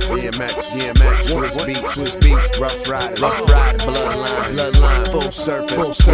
DMX, Swiss beats, rough rider, bloodline, full surface,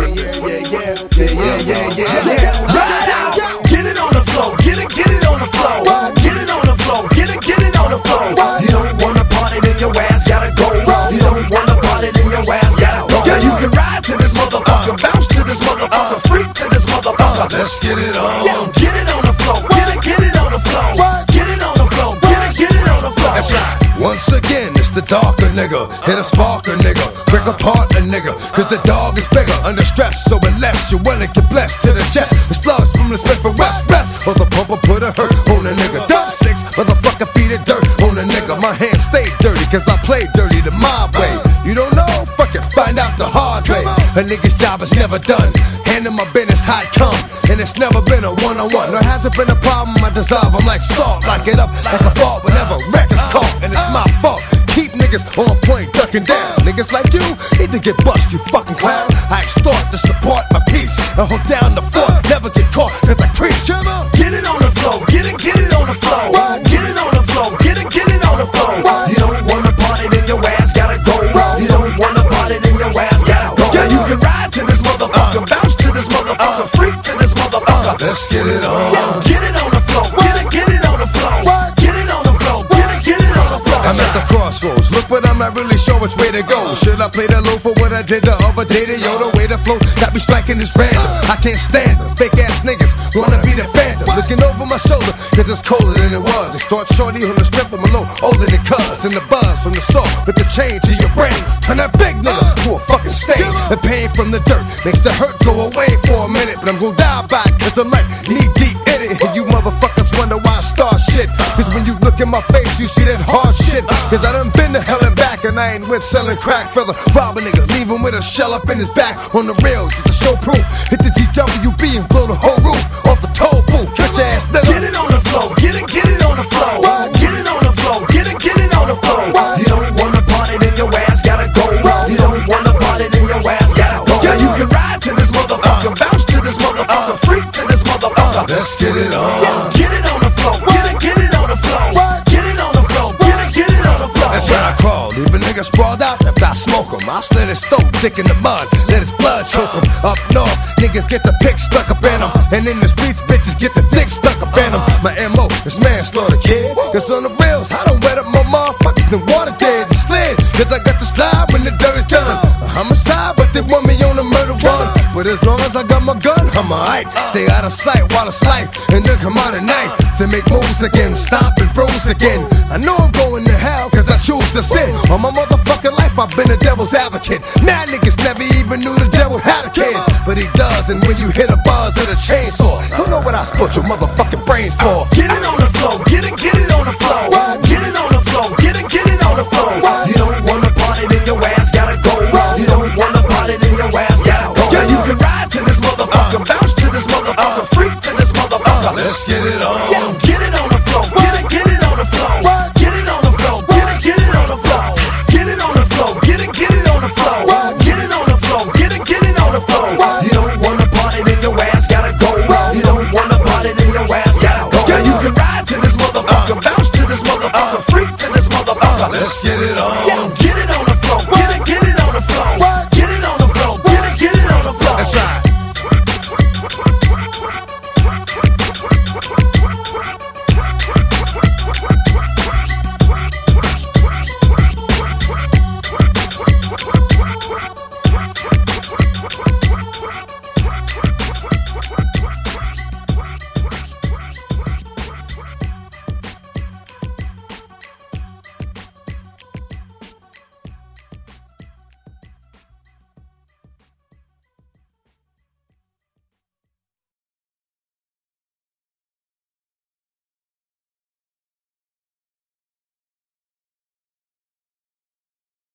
yeah. Ride out, get it on the floor, get it on the floor, get it on the floor, get it on the floor. You don't wanna party, then your ass gotta go. You don't wanna party, then your ass gotta go. Yeah, you can ride to this motherfucker, bounce to this motherfucker, freak to this motherfucker. Let's get it on. Yeah, get it on the floor, get it on the floor, get it on the floor, get it on the floor. That's right. Once again, it's the darker nigga. Hit a sparker nigga. Break apart a nigga. Cause the dog is bigger. Under stress, so unless you wanna get blessed to the chest. The slugs from the Smith and West. Or the pumper put a hurt on a nigga. Dump six, motherfucker feed it dirt on a nigga. My hands stay dirty cause I play dirty the mob way. You don't know? Fuck it, find out the hard way. A nigga's job is never done. Handling my business how it come. And it's never been a one-on-one. There hasn't been a problem, I dissolve them like salt. Lock it up like a fault whenever records caught. And it's my fault. Keep niggas on point, ducking down. Niggas like you need to get bust, you fucking clown. I extort to support my peace and hold down the fort. Never get caught cause I creep. Get it on the floor, get it on the floor. Get it on the floor, get it on the floor. You don't wanna party, then your ass gotta go. You don't wanna party, then your ass gotta go. Yeah, you can ride to this motherfucker, bounce to this motherfucker, freak to this motherfucker. Let's get it on. Yeah, get it on the floor, get it on the floor. Get it on the floor, get it on the floor. I'm at the crossroads, look but I'm not really sure which way to go. Should I play the low for what I did the other day? Yo, the way to flow, got me striking this random. I can't stand them, fake ass niggas wanna be the phantom. Looking over my shoulder, cause it's colder than it was. They start shorty on the strip, I'm a little older than cuz. And the buzz from the salt with the chain to your brain. Turn that big nigga to a fucking stain. The pain from the dirt makes the hurt go away for a minute. But I'm gon' die by it, cause I'm like knee deep in it. And you motherfuckers wonder why I start shit. Cause when you look in my face, you see that hard shit. Cause I done been to hell and back, and I ain't with selling crack. Fella, rob a nigga, leave him with a shell up in his back. On the rail, just to show proof. Hit the GWB and blow the whole roof off the toll booth. Catch your ass nigga. Get it on the floor, get it on the floor. Get it on the floor, get it on the floor. You don't wanna party, then your ass gotta go. You don't wanna party, then your ass gotta go. Yeah, you can ride to this motherfucker, bounce to this motherfucker, freak to this motherfucker. Let's get it on. Yeah, get it on the floor, get it on the floor. Get it on the floor, get it on the floor. That's when I crawl, leave a nigga sprawled out after I smoke him. I'll slit his throat, dick in the mud, let his blood choke him. Up north, niggas get the pick stuck up in them. And in the streets, bitches get the dick stuck up in them. My M.O. is manslaughter, kid. Cause on the rails, I done wet up my motherfuckers and water dead and slid. Cause I got the slide when the dirt is done. A homicide, but they want me on the murder run. But as long as I got my gun, I'm alright. Stay out of sight while it's light, and then come out at night to make moves again, stomp and bruise again. I know I'm going to hell cause I choose to sin. All my motherfucking life I've been a devil's advocate. Now niggas never even knew the devil had a kid, but he does. And when you hit a buzz of a chainsaw, you know what I split your motherfucking brains for. Get it on the floor, get it on the floor. Get it on the floor, get it on the floor. You don't wanna party, then your ass gotta go. You don't wanna party, then your ass gotta go. Yeah, you can ride to this motherfucker, bounce to this motherfucker, freak to this motherfucker. Let's get it on. Yeah, get it on the floor, get it on the floor. Get it on the floor, get it on the floor. Get it on the floor, get it on the floor. Get it on the floor, get it on the floor. You don't wanna party, then your ass gotta go. You don't wanna party, then your ass gotta go. Yeah, you can ride to this motherfucker, bounce to this motherfucker, freak to this motherfucker. Let's get it on. Yeah,